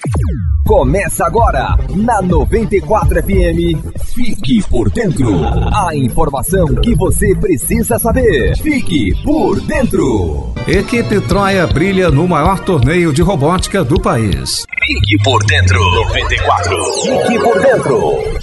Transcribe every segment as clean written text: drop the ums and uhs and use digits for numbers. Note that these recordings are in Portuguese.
Começa agora, na 94 FM, Fique por Dentro. A informação que você precisa saber. Fique por Dentro. Equipe Troia brilha no maior torneio de robótica do país. Fique por Dentro. 94. Fique por Dentro.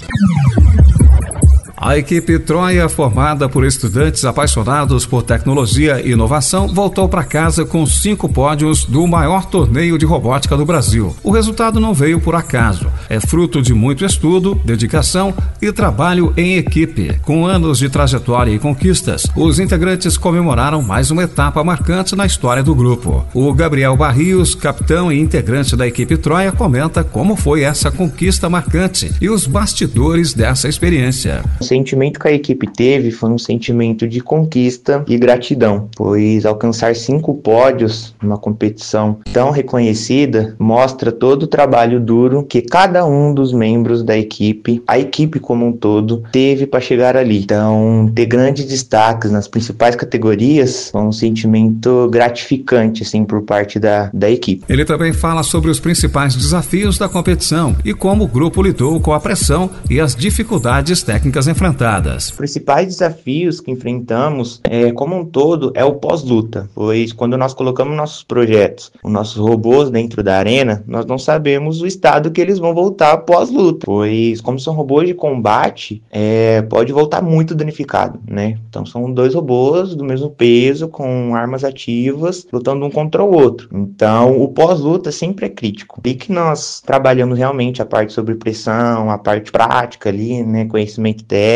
A equipe Troia, formada por estudantes apaixonados por tecnologia e inovação, voltou para casa com 5 pódios do maior torneio de robótica do Brasil. O resultado não veio por acaso. É fruto de muito estudo, dedicação e trabalho em equipe. Com anos de trajetória e conquistas, os integrantes comemoraram mais uma etapa marcante na história do grupo. O Gabriel Barrios, capitão e integrante da equipe Troia, comenta como foi essa conquista marcante e os bastidores dessa experiência. O sentimento que a equipe teve foi um sentimento de conquista e gratidão, pois alcançar 5 pódios numa competição tão reconhecida mostra todo o trabalho duro que cada um dos membros da equipe, a equipe como um todo, teve para chegar ali. Então, ter grandes destaques nas principais categorias foi um sentimento gratificante, assim, por parte da equipe. Ele também fala sobre os principais desafios da competição e como o grupo lidou com a pressão e as dificuldades técnicas enfrentadas. Os principais desafios que enfrentamos, como um todo, é o pós-luta, pois quando nós colocamos nossos projetos, os nossos robôs dentro da arena, nós não sabemos o estado que eles vão voltar pós-luta, pois como são robôs de combate, pode voltar muito danificado, né? Então são 2 robôs do mesmo peso, com armas ativas, lutando um contra o outro. Então o pós-luta sempre é crítico. E que nós trabalhamos realmente a parte sobre pressão, a parte prática ali, né? Conhecimento técnico.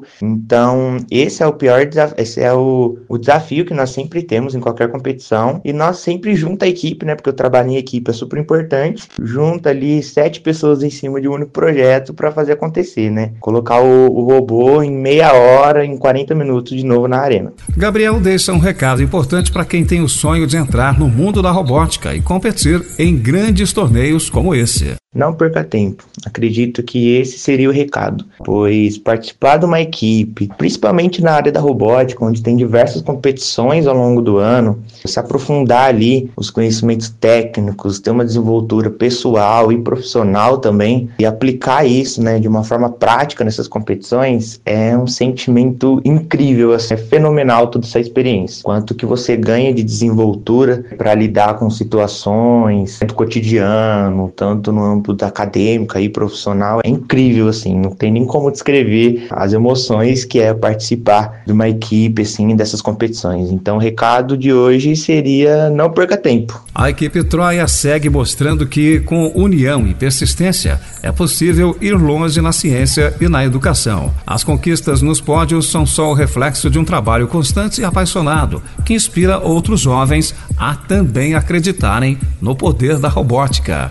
Então, esse é o pior desafio, esse é o desafio que nós sempre temos em qualquer competição, e nós sempre junta a equipe, né, porque o trabalho em equipe é super importante, junta ali 7 pessoas em cima de um único projeto para fazer acontecer, né, colocar o robô em meia hora, em 40 minutos de novo na arena. Gabriel deixa um recado importante para quem tem o sonho de entrar no mundo da robótica e competir em grandes torneios como esse. Não perca tempo. Acredito que esse seria o recado, pois participar de uma equipe, principalmente na área da robótica, onde tem diversas competições ao longo do ano, se aprofundar ali os conhecimentos técnicos, ter uma desenvoltura pessoal e profissional também, e aplicar isso, né, de uma forma prática nessas competições, é um sentimento incrível, assim, é fenomenal toda essa experiência. Quanto que você ganha de desenvoltura para lidar com situações do cotidiano, tanto no âmbito da acadêmica e profissional, é incrível, assim, não tem nem como descrever as emoções que é participar de uma equipe, assim, dessas competições. Então o recado de hoje seria: não perca tempo. A equipe Troia segue mostrando que com união e persistência é possível ir longe na ciência e na educação. As conquistas nos pódios são só o reflexo de um trabalho constante e apaixonado que inspira outros jovens a também acreditarem no poder da robótica.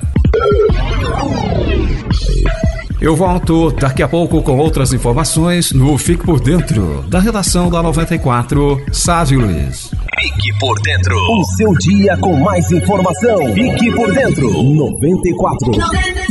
Eu volto daqui a pouco com outras informações no Fique por Dentro, da redação da 94, Sávio Luiz. Fique por Dentro. O seu dia com mais informação. Fique por Dentro. 94.